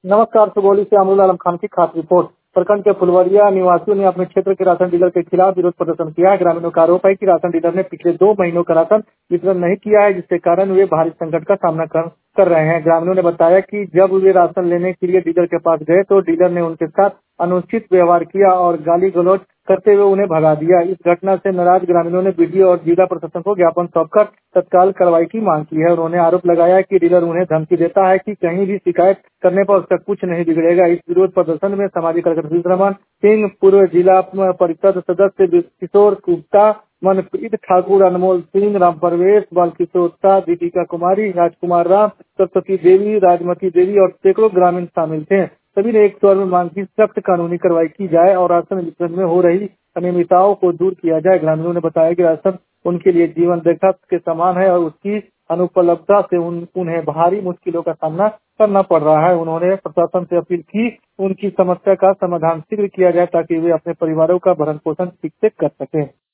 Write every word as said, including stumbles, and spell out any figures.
नमस्कार। सुगौली से अमरुल आलम खान की खास रिपोर्ट। प्रखंड के फुलवरिया निवासियों ने अपने क्षेत्र के राशन डीलर के खिलाफ विरोध प्रदर्शन किया है। ग्रामीणों का आरोप है कि राशन डीलर ने पिछले दो महीनों का राशन वितरण नहीं किया है, जिसके कारण वे भारी संकट का सामना कर, कर रहे हैं। ग्रामीणों ने बताया कि जब वे राशन लेने के लिए डीलर के पास गए तो डीलर ने उनके साथ अनुचित व्यवहार किया और गाली गलौज करते हुए उन्हें भगा दिया। इस घटना से नाराज ग्रामीणों ने बीडीओ और जिला प्रशासन को ज्ञापन सौंपकर तत्काल कार्रवाई की मांग की है। उन्होंने आरोप लगाया कि डीलर उन्हें धमकी देता है कि कहीं भी शिकायत करने पर उसका कुछ नहीं बिगड़ेगा। इस विरोध प्रदर्शन में सामाजिक कार्यकर्ता रमन सिंह, पूर्व जिला परिषद सदस्य किशोर गुप्ता, मनप्रीत ठाकुर, अनमोल सिंह, राम परवेश, बाल किशोर शाह, दीपिका कुमारी, राजकुमार राम, सरस्वती देवी, राजमती देवी और सैकड़ों ग्रामीण शामिल थे। सभी ने एक स्वर में मांग की सख्त कानूनी कार्रवाई की जाए और राशन वितरण में हो रही अनियमितताओं को दूर किया जाए। ग्रामीणों ने बताया कि राशन उनके लिए जीवन रेखा के समान है और उसकी अनुपलब्धता से उन, उन्हें भारी मुश्किलों का सामना करना पड़ रहा है। उन्होंने प्रशासन से अपील की उनकी समस्या का समाधान शीघ्र किया जाए ताकि वे अपने परिवारों का भरण पोषण ठीक से कर सकें।